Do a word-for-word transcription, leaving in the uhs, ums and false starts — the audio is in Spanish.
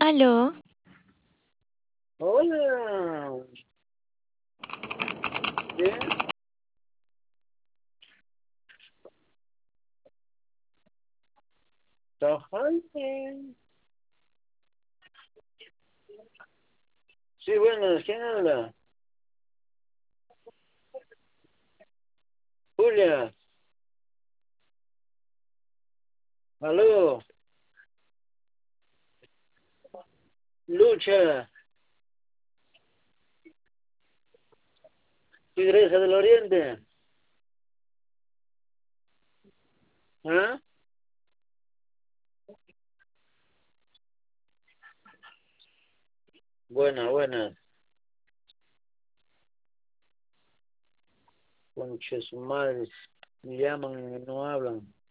Aló, Hola, bien, trabajando. Sí, bueno, ¿quién habla? Julia, aló, Lucha, Tigresa del Oriente. ¿Ah? Buena, buena. Conche su madre, me llaman y no hablan.